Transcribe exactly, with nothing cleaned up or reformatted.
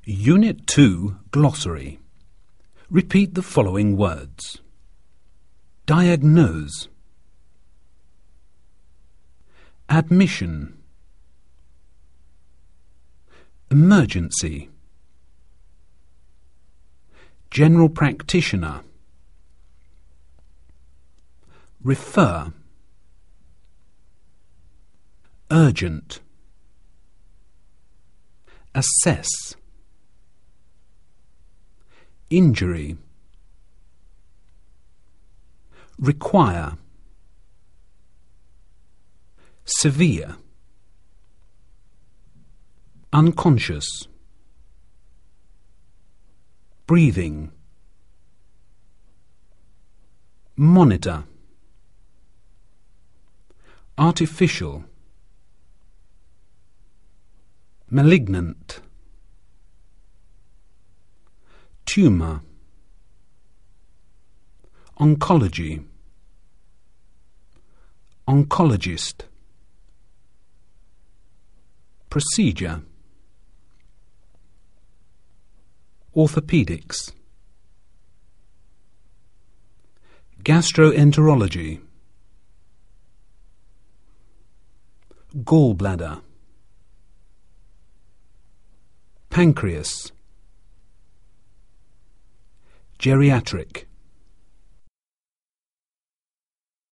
Unit two Glossary. Repeat the following words. Diagnose. Admission. Emergency. General practitioner. Refer. Urgent. Assess. Injury. Require. Severe. Unconscious. Breathing. Monitor. Artificial. Malignant. Tumour. Oncology. Oncologist. Procedure. Orthopedics. Gastroenterology. Gallbladder. Pancreas. Geriatric.